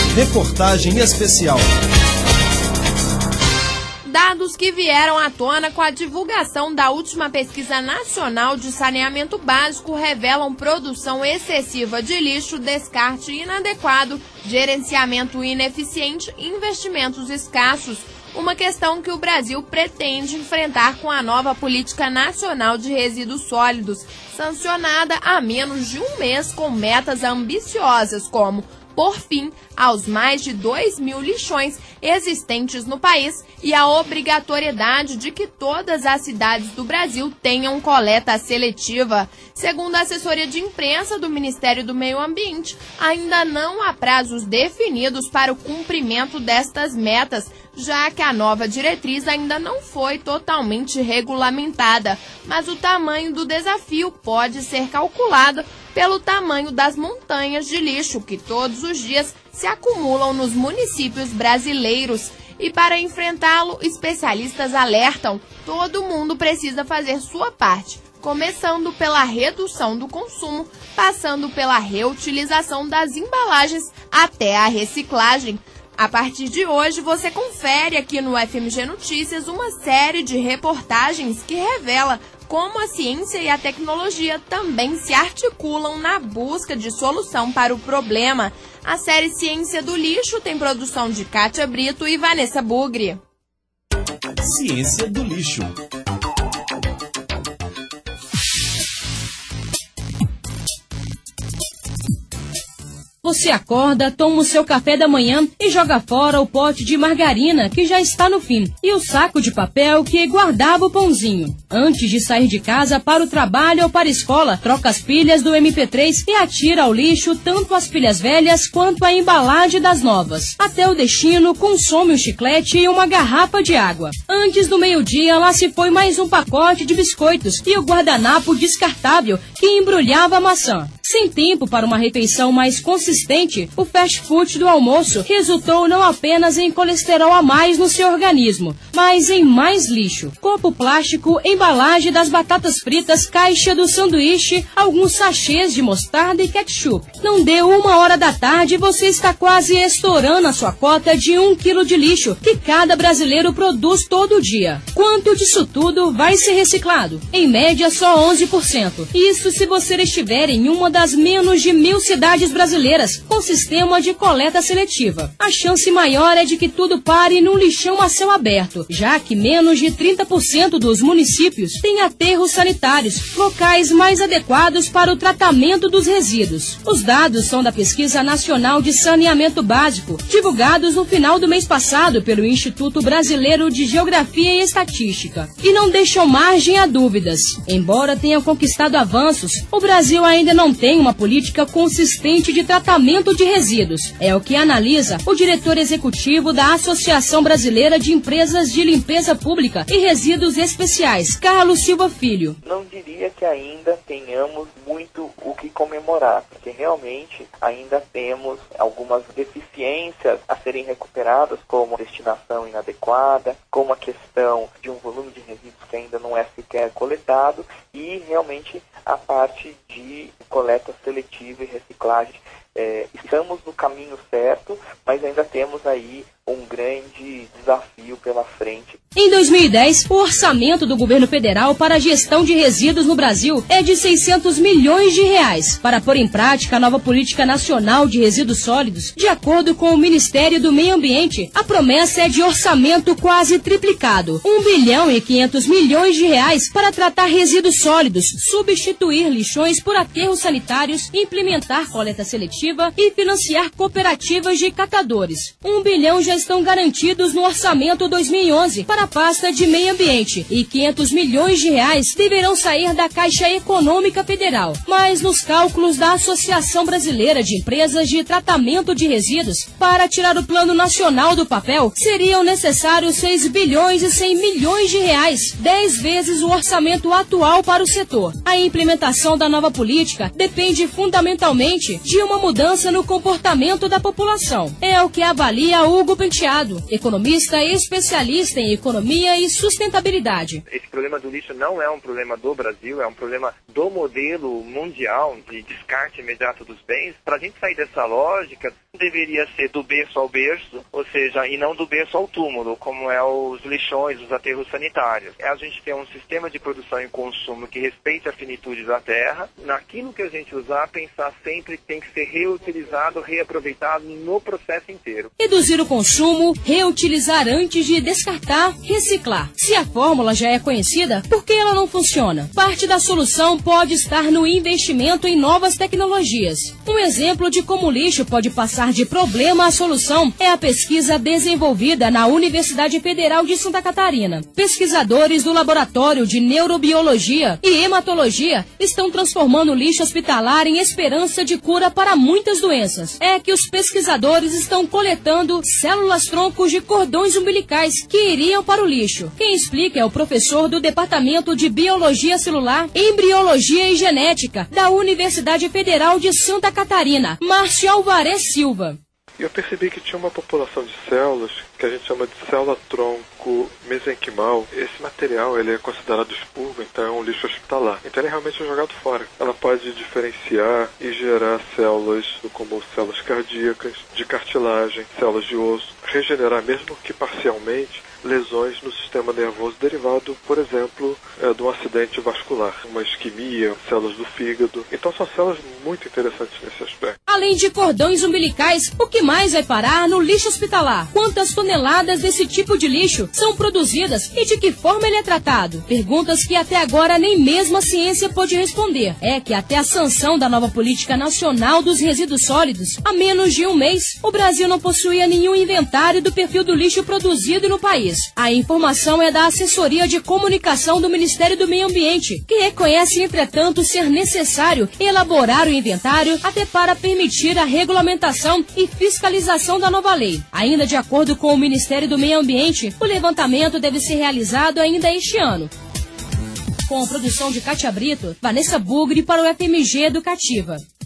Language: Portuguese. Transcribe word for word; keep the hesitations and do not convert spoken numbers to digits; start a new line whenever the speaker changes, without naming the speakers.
Reportagem especial.
Dados que vieram à tona com a divulgação da última pesquisa nacional de saneamento básico revelam produção excessiva de lixo, descarte inadequado, gerenciamento ineficiente e investimentos escassos. Uma questão que o Brasil pretende enfrentar com a nova Política Nacional de Resíduos Sólidos, sancionada há menos de um mês com metas ambiciosas como por fim aos mais de dois mil lixões existentes no país e a obrigatoriedade de que todas as cidades do Brasil tenham coleta seletiva. Segundo a assessoria de imprensa do Ministério do Meio Ambiente, ainda não há prazos definidos para o cumprimento destas metas, já que a nova diretriz ainda não foi totalmente regulamentada, mas o tamanho do desafio pode ser calculado pelo tamanho das montanhas de lixo que todos os dias se acumulam nos municípios brasileiros. E para enfrentá-lo, especialistas alertam: todo mundo precisa fazer sua parte, começando pela redução do consumo, passando pela reutilização das embalagens até a reciclagem. A partir de hoje, você confere aqui no F M G Notícias uma série de reportagens que revela como a ciência e a tecnologia também se articulam na busca de solução para o problema. A série Ciência do Lixo tem produção de Kátia Brito e Vanessa Bugri.
Ciência do Lixo.
Você acorda, toma o seu café da manhã e joga fora o pote de margarina que já está no fim e o saco de papel que guardava o pãozinho. Antes de sair de casa para o trabalho ou para a escola, troca as pilhas do M P três e atira ao lixo tanto as pilhas velhas quanto a embalagem das novas. Até o destino, consome um chiclete e uma garrafa de água. Antes do meio-dia, lá se foi mais um pacote de biscoitos e o guardanapo descartável que embrulhava a maçã. Sem tempo para uma refeição mais consistente, o fast food do almoço resultou não apenas em colesterol a mais no seu organismo, mas em mais lixo. Copo plástico, embalagem das batatas fritas, caixa do sanduíche, alguns sachês de mostarda e ketchup. Não deu uma hora da tarde e você está quase estourando a sua cota de um quilo de lixo que cada brasileiro produz todo dia. Quanto disso tudo vai ser reciclado? Em média, só onze por cento. Isso se você estiver em uma das das menos de mil cidades brasileiras com sistema de coleta seletiva. A chance maior é de que tudo pare num lixão a céu aberto, já que menos de trinta por cento dos municípios têm aterros sanitários, locais mais adequados para o tratamento dos resíduos. Os dados são da Pesquisa Nacional de Saneamento Básico, divulgados no final do mês passado pelo Instituto Brasileiro de Geografia e Estatística, e não deixam margem a dúvidas. Embora tenha conquistado avanços, o Brasil ainda não tem uma política consistente de tratamento de resíduos. É o que analisa o diretor executivo da Associação Brasileira de Empresas de Limpeza Pública e Resíduos Especiais, Carlos Silva Filho.
Não diria que ainda tenhamos muito o que comemorar, porque realmente ainda temos algumas deficiências a serem recuperadas, como a destinação inadequada, como a questão de um volume de resíduos que ainda não é sequer coletado e realmente a parte de coleta seletiva e reciclagem. É, estamos no caminho certo, mas ainda temos aí um grande desafio pela frente.
Em dois mil e dez, o orçamento do governo federal para a gestão de resíduos no Brasil é de seiscentos milhões de reais. Para pôr em prática a nova Política Nacional de Resíduos Sólidos, de acordo com o Ministério do Meio Ambiente, a promessa é de orçamento quase triplicado, um bilhão e quinhentos milhões de reais para tratar resíduos sólidos, substituir lixões por aterros sanitários, implementar coleta seletiva e financiar cooperativas de catadores. Um bilhão já estão garantidos no orçamento dois mil e onze para a pasta de meio ambiente e quinhentos milhões de reais deverão sair da Caixa Econômica Federal. Mas nos cálculos da Associação Brasileira de Empresas de Tratamento de Resíduos, para tirar o Plano Nacional do papel, seriam necessários seis bilhões e cem milhões de reais, dez vezes o orçamento atual para o setor. A implementação da nova política depende fundamentalmente de uma mudança no comportamento da população. É o que avalia Hugo Penteado, economista e especialista em economia e sustentabilidade.
Esse problema do lixo não é um problema do Brasil, é um problema do modelo mundial de descarte imediato dos bens. Para a gente sair dessa lógica, deveria ser do berço ao berço, ou seja, e não do berço ao túmulo, como é os lixões, os aterros sanitários. É a gente ter um sistema de produção e consumo que respeite a finitude da terra. Naquilo que a gente usar, pensar sempre que tem que ser reutilizado, reaproveitado no processo inteiro.
Reduzir o consumo, reutilizar antes de descartar, reciclar. Se a fórmula já é conhecida, por que ela não funciona? Parte da solução pode estar no investimento em novas tecnologias. Um exemplo de como o lixo pode passar de problema à solução é a pesquisa desenvolvida na Universidade Federal de Santa Catarina. Pesquisadores do Laboratório de Neurobiologia e Hematologia estão transformando o lixo hospitalar em esperança de cura para muitas doenças. É que os pesquisadores estão coletando células-troncos de cordões umbilicais que iriam para o lixo. Quem explica é o professor do Departamento de Biologia Celular, Embriologia e Genética da Universidade Federal de Santa Catarina, Márcio Alvarez Silva.
Eu percebi que tinha uma população de células que a gente chama de célula-tronco mesenquimal. Esse material ele é considerado expurgo, então é um lixo hospitalar. Então ele é realmente jogado fora. Ela pode diferenciar e gerar células como células cardíacas, de cartilagem, células de osso, regenerar mesmo que parcialmente lesões no sistema nervoso derivado, por exemplo, é, de um acidente vascular, uma isquemia, células do fígado. Então são células muito interessantes nesse aspecto.
Além de cordões umbilicais, o que mais vai parar no lixo hospitalar? Quantas toneladas desse tipo de lixo são produzidas e de que forma ele é tratado? Perguntas que até agora nem mesmo a ciência pôde responder. É que até a sanção da nova Política Nacional dos Resíduos Sólidos, há menos de um mês, o Brasil não possuía nenhum inventário do perfil do lixo produzido no país. A informação é da Assessoria de Comunicação do Ministério do Meio Ambiente, que reconhece, entretanto, ser necessário elaborar o inventário até para permitir a regulamentação e fiscalização da nova lei. Ainda de acordo com o Ministério do Meio Ambiente, o levantamento deve ser realizado ainda este ano. Com a produção de Cátia Brito, Vanessa Bugre para o F M G Educativa.